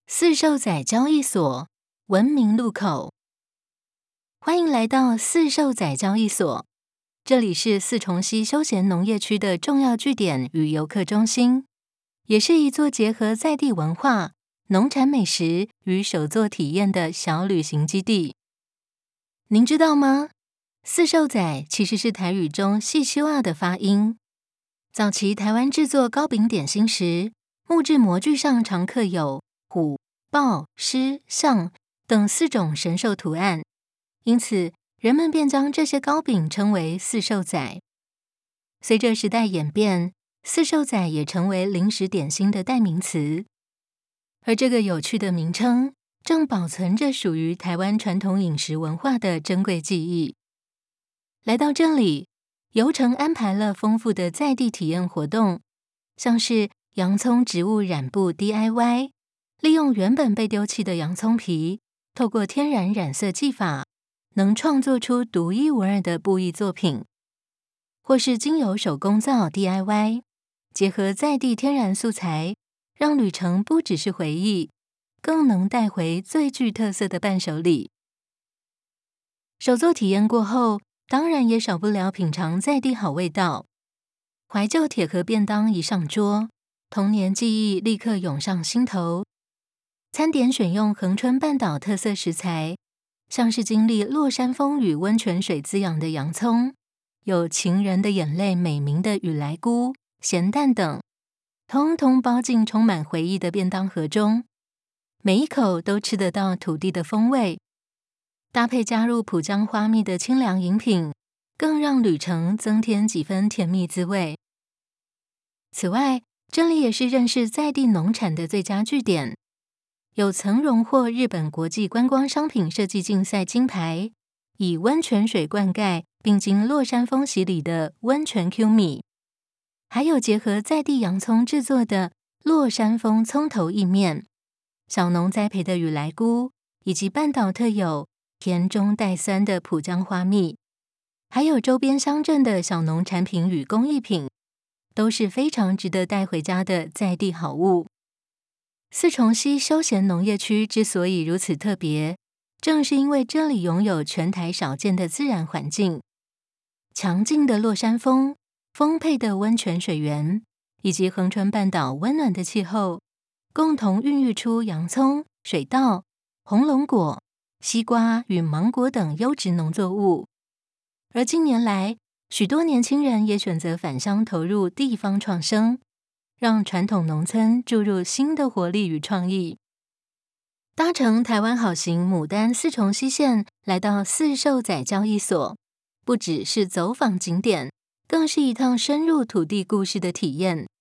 四兽仔交易所文明路口，欢迎来到四兽仔交易所。这里是四重溪休闲农业区的重要据点与游客中心，也是一座结合在地文化、农产美食与手作体验的小旅行基地。您知道吗？四兽仔其实是台语中细修啊的发音。早期台湾制作糕饼点心时，木质模具上常刻有虎、豹、狮、象等4种神兽图案，因此人们便将这些糕饼称为四兽仔。随着时代演变，四兽仔也成为零食点心的代名词。而这个有趣的名称，正保存着属于台湾传统饮食文化的珍贵记忆。来到这里，游程安排了丰富的在地体验活动，像是洋葱植物染布 DIY， 利用原本被丢弃的洋葱皮，透过天然染色技法，能创作出独一无二的布艺作品；或是精油手工皂 DIY， 结合在地天然素材，让旅程不只是回忆，更能带回最具特色的伴手礼。手作体验过后，当然也少不了品尝在地好味道。怀旧铁盒便当一上桌，童年记忆立刻涌上心头。餐点选用恒春半岛特色食材，像是经历落山风与温泉水滋养的洋葱，有情人的眼泪美名的雨来菇、咸蛋等，通通包进充满回忆的便当盒中，每一口都吃得到土地的风味。搭配加入浦江花蜜的清凉饮品，更让旅程增添几分甜蜜滋味。此外，这里也是认识在地农产的最佳据点，有曾荣获日本国际观光商品设计竞赛金牌，以温泉水灌溉并经落山风洗礼的温泉 Q 米，还有结合在地洋葱制作的落山风葱头意面，小农栽培的雨来菇，以及半岛特有甜中带酸的浦江花蜜，还有周边乡镇的小农产品与工艺品，都是非常值得带回家的在地好物。四重溪休闲农业区之所以如此特别，正是因为这里拥有全台少见的自然环境，强劲的落山风、丰沛的温泉水源，以及恒春半岛温暖的气候，共同孕育出洋葱、水稻、红龙果、西瓜与芒果等优质农作物。而近年来，许多年轻人也选择返乡投入地方创生，让传统农村注入新的活力与创意。搭乘台湾好行牡丹四重溪线来到四兽仔交易所，不只是走访景点，更是一趟深入土地故事的体验。